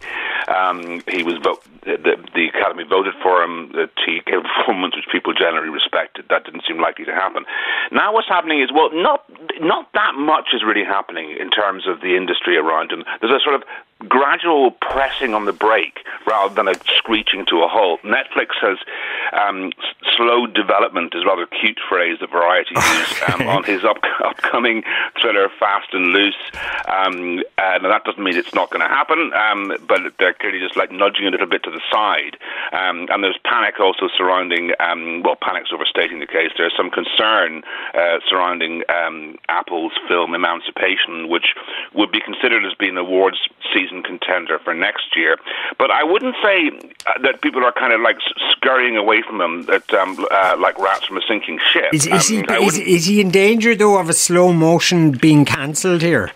Um, he was vo- the, the Academy voted for him. The he gave a performance which people generally respected. That didn't seem likely to happen. Now what's happening is, well, not not that much is really happening in terms of the industry around him. There's a sort of gradual pressing on the brake rather than a screeching to a halt. Netflix has um, slowed development, is a rather cute phrase that Variety used, um, on his up- upcoming thriller Fast and Loose. Um, and that doesn't mean it's not going to happen, um, but they're clearly just like nudging a little bit to the side. Um, and there's panic also surrounding, um, well, panic's overstating the case. There's some concern uh, surrounding um, Apple's film Emancipation, which would be considered as being awards season contender for next year. But I wouldn't say uh, that people are kind of like scurrying away from him that, um, uh, like rats from a sinking ship. Is, is, um, he, is, is he in danger, though, of a slow motion being cancelled here?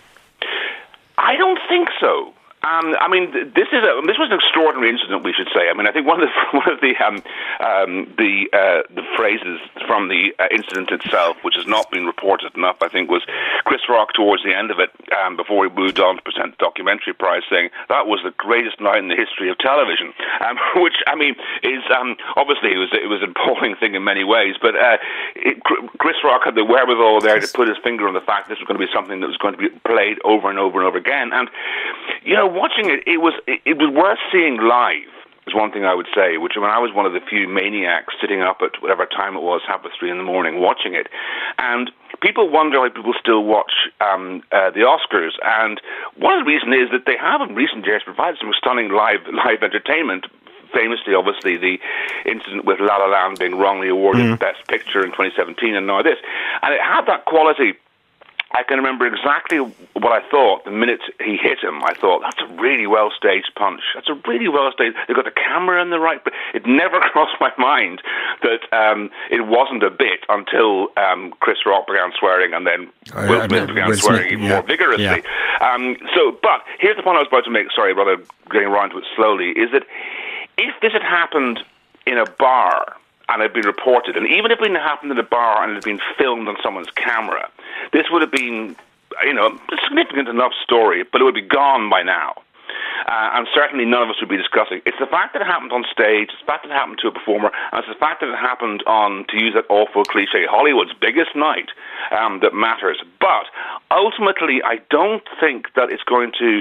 I don't think so. Um, I mean, this is a, this was an extraordinary incident, we should say. I mean, I think one of the one of the um, um, the uh, the phrases from the uh, incident itself, which has not been reported enough, I think, was Chris Rock towards the end of it, um, before he moved on to present the documentary prize, saying that was the greatest night in the history of television. Um, which I mean is um, obviously it was it was an appalling thing in many ways, but uh, it, Chris Rock had the wherewithal there to put his finger on the fact this was going to be something that was going to be played over and over and over again, and you know. Watching it, it was it, it was worth seeing live. Is one thing I would say. Which when I was one of the few maniacs sitting up at whatever time it was, half past three in the morning, watching it, and people wonder why people still watch um, uh, the Oscars. And one of the reasons is that they have in recent years provided some stunning live live entertainment. famously, obviously, the incident with La La Land being wrongly awarded mm. Best Picture in twenty seventeen, and now this. And it had that quality. I can remember exactly what I thought the minute he hit him. I thought, that's a really well-staged punch. That's a really well-staged... They've got the camera in the right... But it never crossed my mind that um, it wasn't a bit until um, Chris Rock began swearing, and then oh, Will yeah, Smith began Will swearing Smith, even yeah. more vigorously. Yeah. Um, so, but here's the point I was about to make, sorry, rather getting around to it slowly, is that if this had happened in a bar... and had been reported, and even if it had happened in a bar and it had been filmed on someone's camera, this would have been, you know, a significant enough story, but it would be gone by now. Uh, and certainly none of us would be discussing. It's the fact that it happened on stage, it's the fact that it happened to a performer, and it's the fact that it happened on, to use that awful cliche, Hollywood's biggest night, um, that matters. But ultimately, I don't think that it's going to...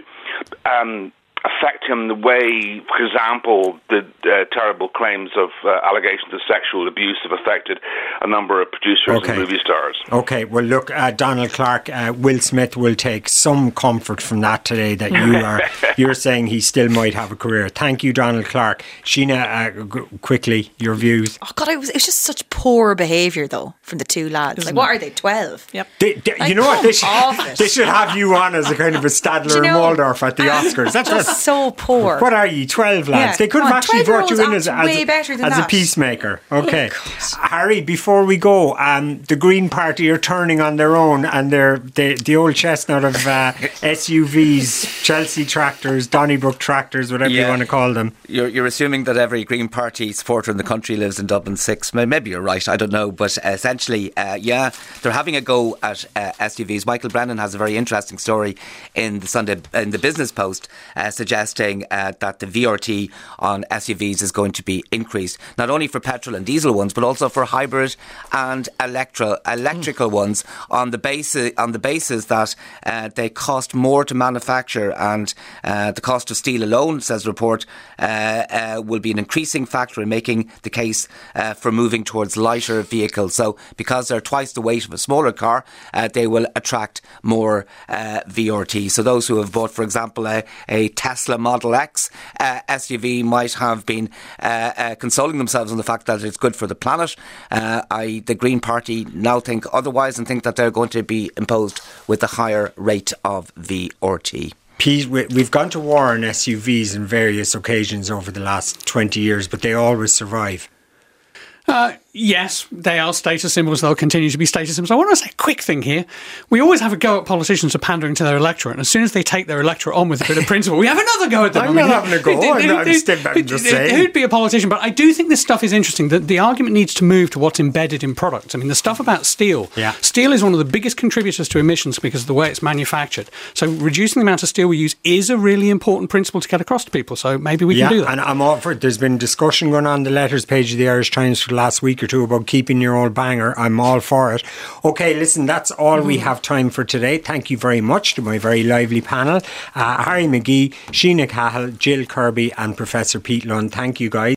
Um, affect him the way, for example, the uh, terrible claims of uh, allegations of sexual abuse have affected a number of producers okay. and movie stars. Okay, well, look, uh, Donald Clark, uh, Will Smith will take some comfort from that today, that you are you're saying he still might have a career. Thank you, Donald Clark. Sheena, uh, g- quickly, your views. Oh God, it was, it was just such poor behaviour though from the two lads. Isn't like, what it? are they? Twelve? Yep. They, they, Like, you know what? They should, off it. they should have you on as a kind of a Stadler You know, and Waldorf at the Oscars. That's just what, so poor. What are you, twelve lads? Yeah, they could come have on, actually brought you in as, twelve-year-olds as, way better than as a that. peacemaker. Okay. Oh, Harry, before we go, um, the Green Party are turning on their own, and they're the, the old chestnut of uh, S U Vs, Chelsea tractors, Donnybrook tractors, whatever Yeah. you want to call them. You're, you're assuming that every Green Party supporter in the country lives in Dublin six. Maybe you're right, I don't know. But essentially, uh, yeah, they're having a go at uh, S U Vs. Michael Brennan has a very interesting story in the Sunday in the Business Post uh, suggesting uh, that the V R T on S U Vs is going to be increased, not only for petrol and diesel ones, but also for hybrid and electro, electrical mm. ones, on the basis on the basis that uh, they cost more to manufacture, and uh, the cost of steel alone, says the report, uh, uh, will be an increasing factor in making the case uh, for moving towards lighter vehicles. So, because they're twice the weight of a smaller car, uh, they will attract more uh, V R T. So, those who have bought, for example, a, a Tesla Model X uh, S U V might have been uh, uh, consoling themselves on the fact that it's good for the planet. Uh, I, the Green Party now think otherwise and think that they're going to be imposed with a higher rate of V R T. Pete, we've gone to war on S U Vs on various occasions over the last twenty years, but they always survive. Uh, yes, they are status symbols. They'll continue to be status symbols. I want to say a quick thing here. We always have a go at politicians for pandering to their electorate, and as soon as they take their electorate on with a bit of principle, we have another go at them. I'm I mean, not having a go. I'm, not, I'm, still, I'm just saying. Who'd be a politician? But I do think this stuff is interesting. The, the argument needs to move to what's embedded in products. I mean, the stuff about steel. Yeah. Steel is one of the biggest contributors to emissions because of the way it's manufactured. So reducing the amount of steel we use is a really important principle to get across to people. So maybe we yeah, can do that. And I'm all for it. There's been discussion going on the letters page of the Irish Times for the last week or two about keeping your old banger. I'm all for it. Okay, listen, that's all mm-hmm. we have time for today. Thank you very much to my very lively panel. Uh, Harry McGee, Sheena Cahill, Jill Kirby and Professor Pete Lunn. Thank you, guys.